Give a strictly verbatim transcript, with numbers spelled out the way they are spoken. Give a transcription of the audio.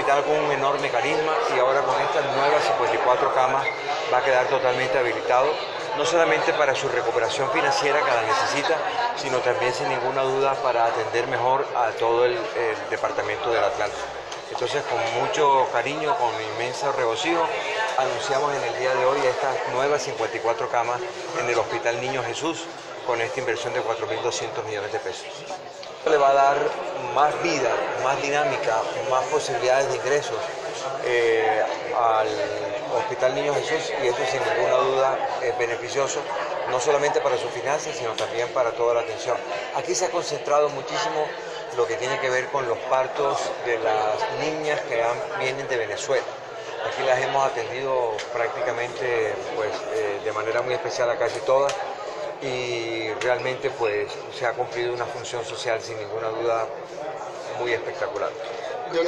hospital con un enorme carisma y ahora con estas nuevas cincuenta y cuatro camas va a quedar totalmente habilitado, no solamente para su recuperación financiera que la necesita, sino también sin ninguna duda para atender mejor a todo el, el departamento del Atlántico. Entonces, con mucho cariño, con inmenso regocijo, anunciamos en el día de hoy estas nuevas cincuenta y cuatro camas en el Hospital Niño Jesús, con esta inversión de cuatro mil doscientos millones de pesos. Le va a dar más vida, más dinámica, más posibilidades de ingresos eh, al Hospital Niño Jesús, y eso sin ninguna duda es beneficioso, no solamente para sus finanzas, sino también para toda la atención. Aquí se ha concentrado muchísimo lo que tiene que ver con los partos de las niñas que han, vienen de Venezuela. Aquí las hemos atendido prácticamente pues, eh, de manera muy especial a casi todas, y realmente pues se ha cumplido una función social sin ninguna duda muy espectacular.